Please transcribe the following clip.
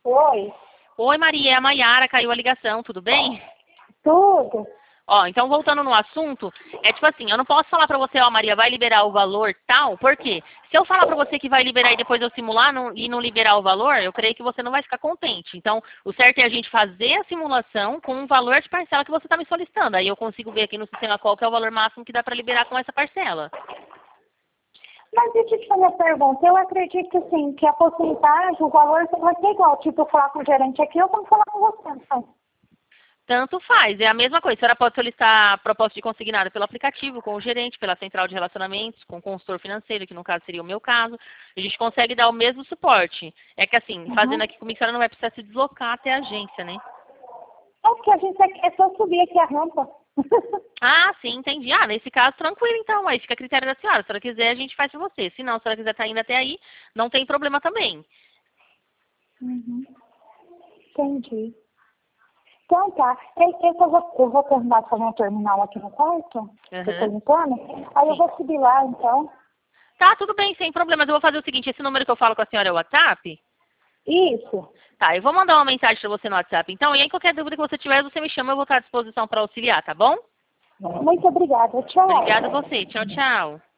Oi, Oi, Maria, é a Maiara, caiu a ligação, tudo bem? tudo? Ó, então voltando no assunto, é tipo assim, eu não posso falar pra você, ó, Maria, vai liberar o valor tal, por quê? Se eu falar pra você que vai liberar e depois eu simular e não liberar o valor, eu creio que você não vai ficar contente. Então, o certo é a gente fazer a simulação com o valor de parcela que você está me solicitando. Aí eu consigo ver aqui no sistema qual que é o valor máximo que dá pra liberar com essa parcela. Mas deixa eu te fazer uma pergunta. Eu acredito, assim, que a porcentagem, o valor vai ser igual. Tipo, eu falar com o gerente aqui, eu vou falar com você. Então. Tanto faz, é a mesma coisa. A senhora pode solicitar a proposta de consignada pelo aplicativo, com o gerente, pela central de relacionamentos, com o consultor financeiro, que no caso seria o meu caso. A gente consegue dar o mesmo suporte. É que assim, fazendo Uhum. aqui comigo, a senhora não vai precisar se deslocar até a agência, né? É porque a gente é só subir aqui a rampa. Ah, sim, entendi. Ah, nesse caso, tranquilo então. Aí fica a critério da senhora. Se ela quiser, a gente faz pra você. Se não, se ela quiser estar indo até aí, não tem problema também. Uhum. Entendi. Então tá. Eu vou terminar de fazer um terminal aqui no quarto, que eu tô Aham. limpando. Aí eu Sim. vou subir lá, então. Tá, tudo bem, sem problemas. Eu vou fazer o seguinte, esse número que eu falo com a senhora é o WhatsApp? Isso. Tá, eu vou mandar uma mensagem pra você no WhatsApp. Então, e aí qualquer dúvida que você tiver, você me chama, eu vou estar à disposição para auxiliar, tá bom? Muito obrigada. Tchau. Obrigada a você. Tchau, tchau.